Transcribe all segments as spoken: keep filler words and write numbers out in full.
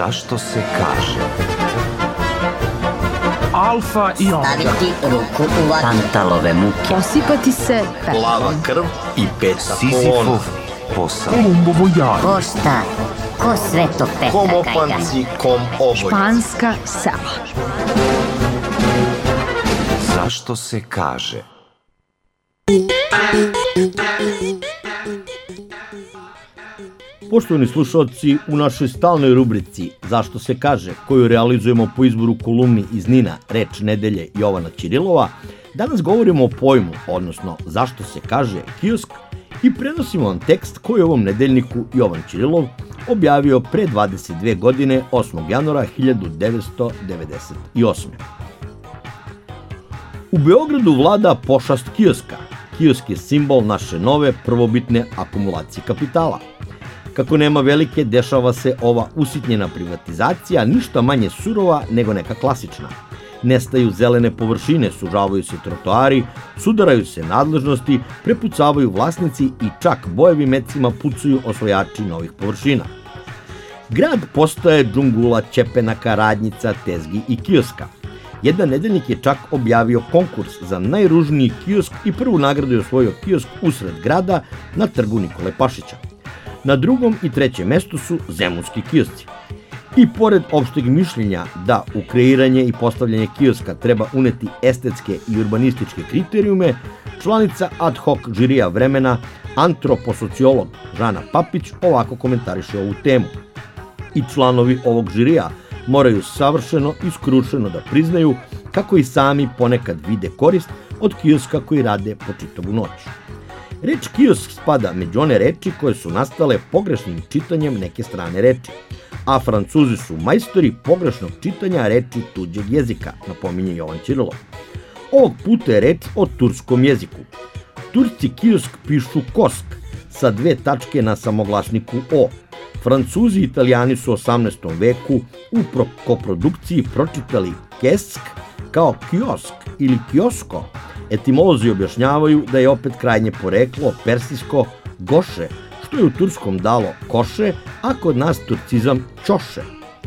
Zašto se kaže? Alfa i omega. Staviti ruku u vatru. Pantalove muke. Posipati se pepelom. Plava krv i pet Sizifov posao. Kolumbovo jaro. Ko šta? Ko sve to peta Kom kajga? opanci, kom oboj. Španska sela. Zašto se kaže? Poštovani slušalci, u našoj stalnoj rubrici Zašto se kaže, koju realizujemo po izboru kolumni iz Nina, Reč nedelje Jovana Ćirilova, danas govorimo o pojmu, odnosno zašto se kaže kiosk, i prenosimo vam tekst koji je ovom nedeljniku Jovan Ćirilov objavio pre dvadeset dve godine, osmog januara hiljadu devetsto devedeset osme. U Beogradu vlada pošast kioska. Kiosk je simbol naše nove prvobitne akumulacije kapitala. Kako nema velike, dešava se ova usitnjena privatizacija ništa manje surova nego neka klasična. Nestaju zelene površine, sužavaju se trotoari, sudaraju se nadležnosti, prepucavaju vlasnici i čak bojevim mecima pucuju osvojači novih površina. Grad postaje džungula ćepenaka, radnjica, tezgi i kioska. Jedan nedeljnik je čak objavio konkurs za najružniji kiosk i prvu nagradu je osvojio kiosk usred grada na trgu Nikole Pašića. Na drugom i trećem mestu su zemunski kiosci. I pored opšteg mišljenja da u kreiranje i postavljanje kioska treba uneti estetske i urbanističke kriterijume, članica ad hoc žirija vremena, antroposociolog Žana Papić ovako komentariše ovu temu. I članovi ovog žirija moraju savršeno i skrušeno da priznaju kako i sami ponekad vide korist od kioska koji rade po čitavu noć. Reč kiosk spada među one reči koje su nastale pogrešnim čitanjem neke strane reči, a Francuzi su majstori pogrešnog čitanja reči tuđeg jezika, napominje Jovan Ćirilov. Ovog puta je reč o turskom jeziku. Turci kiosk pišu kosk sa dve tačke na samoglasniku o. Francuzi i Italijani su u osamnaestom veku u koprodukciji pročitali kesk kao kiosk ili kiosko. Etimolozi objašnjavaju da je opet krajnje poreklo persijsko goše, što je u turskom dalo koše, a kod nas turcizam čoše.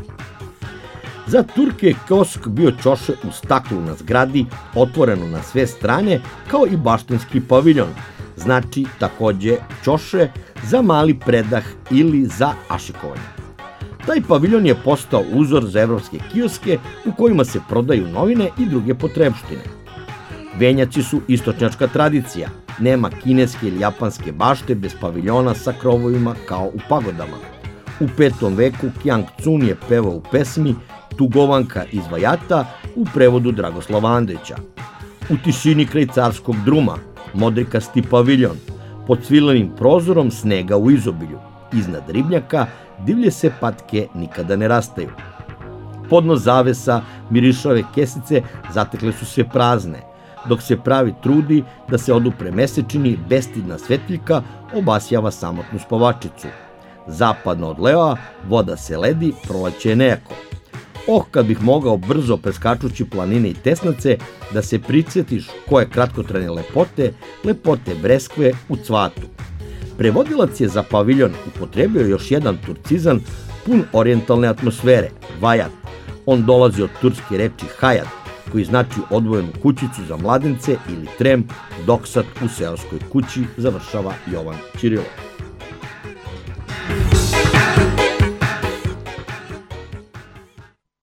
Za Turke je kiosk bio čoše u staklu na zgradi, otvoreno na sve strane, kao i baštenski paviljon, znači takođe čoše za mali predah ili za ašikovanje. Taj paviljon je postao uzor za evropske kioske u kojima se prodaju novine i druge potrebštine. Venjaci su istočnjačka tradicija. Nema kineske ili japanske bašte bez paviljona sa krovovima kao u pagodama. U petom veku Kjang Cun je pevao u pesmi Tugovanka iz Vajata u prevodu Dragoslava Andrića. U tišini kraj carskog druma, modrikasti paviljon, pod svilenim prozorom snega u izobilju. Iznad ribnjaka divlje se patke nikada ne rastaju. Podno zavesa mirišave kesice zatekle su se prazne, dok se pravi trudi da se odupre mesečini, bestidna svetiljka obasjava samotnu spavačicu. Zapadno od Lea voda se ledi, proleće je nejako. Oh, kad bih mogao brzo preskačući planine i tesnace da se prisjetiš koje kratkotrajne lepote, lepote breskve u cvatu. Prevodilac je za paviljon upotrebio još jedan turcizam pun orijentalne atmosfere, vajat. On dolazi od turske reči hajat, koji znači odvojenu kućicu za mladence ili trem, doksat u seoskoj kući, završava Jovan Ćirilov.